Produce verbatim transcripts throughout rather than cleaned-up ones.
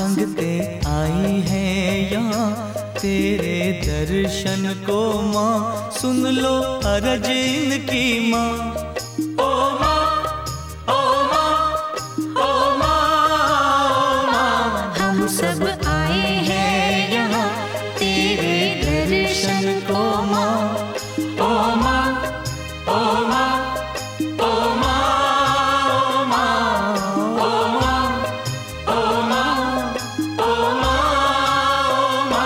संगते आई हैं यहाँ तेरे दर्शन को माँ, सुन लो अरज इनकी माँ। ओ माँ, ओ माँ, ओ माँ, ओ माँ, हम सब आए हैं यहाँ तेरे दर्शन को माँ। ओ माँ, ओ माँ, ओ माँ, ओ माँ, ओ माँ, ओ माँ, ओ माँ, ओ माँ।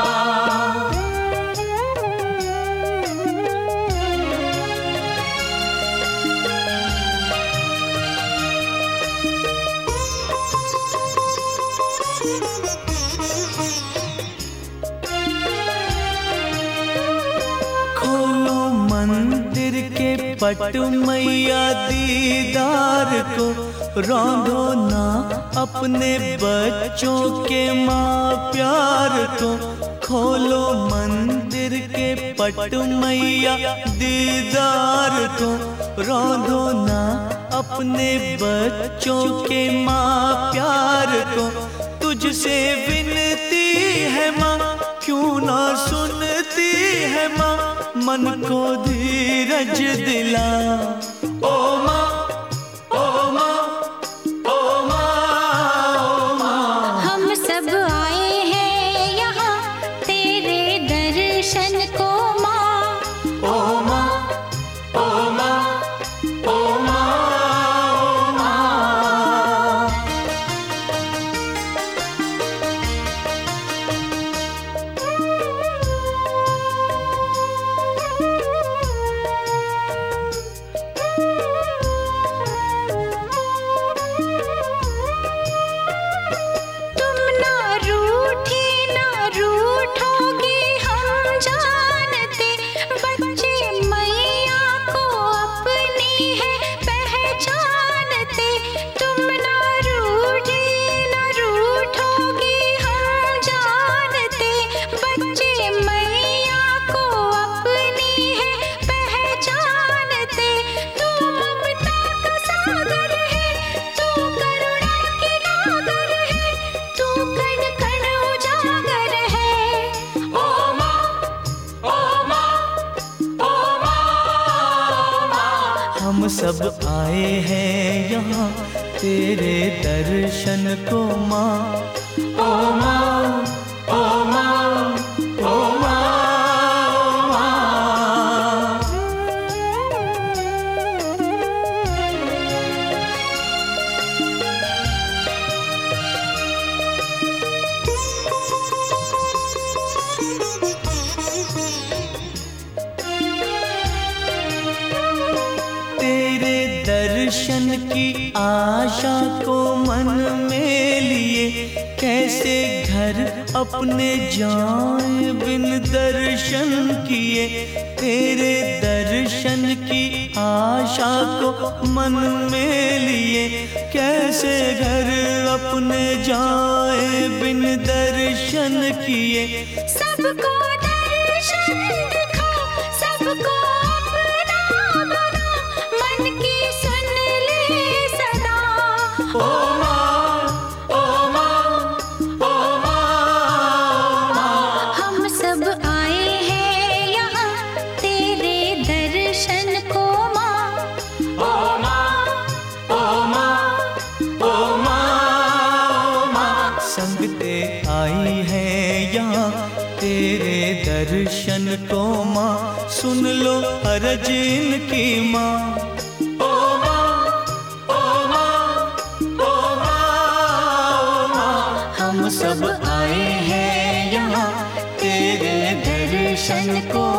खोलो मंदिर के पट मैया दीदार को, रौंदो ना अपने बच्चों के माँ प्यार को। खोलो मंदिर के पट मैया दीदार को, रौंदो ना अपने बच्चों के माँ प्यार को। तुझसे विनती है माँ, क्यों ना सुनती है माँ, मन को धीरज दिला। ओ माँ, ओ माँ, ओ माँ, ओ माँ, हम सब आए हैं यहाँ तेरे दर्शन को माँ। ओ माँ, ओ माँ, ओ माँ, ओ माँ। तुम ना रूठी ना रूठोगी हम जानते, बच्चे मैया को अपनी है पहचानते। तुम ना रूठी ना रूठोगी हम जानते, बच्चे मैया को अपनी है पहचानते। तू ममता का सागर है, तू करुणा की गागर है, तू कण कण उजागर है। ओ माँ, ओ माँ, ओ माँ, ओ माँ, हम सब आए हैं यहाँ तेरे दर्शन को माँ। ओ माँ, ओ माँ, ओ माँ, ओ माँ। तेरे दर्शन की आशा को मन में लिए, कैसे घर अपने जाए बिन दर्शन किए। तेरे दर्शन की आशा को मन में लिए, कैसे घर अपने जाए बिन दर्शन किए। सबको दर्शन दिखा, सबको अपना बना, मन की सुन ले सदा। ओ माँ, ओ माँ, ओ माँ, ओ माँ, हम सब आए हैं यहाँ तेरे दर्शन को माँ। ओ माँ, ओ माँ, ओ माँ, ओ माँ, संगते आई है यहाँ तेरे दर्शन को माँ, सुन लो अरज इनकी माँ। ओ माँ, ओ माँ, ओ माँ, ओ माँ, हम सब आए हैं यहाँ तेरे दर्शन को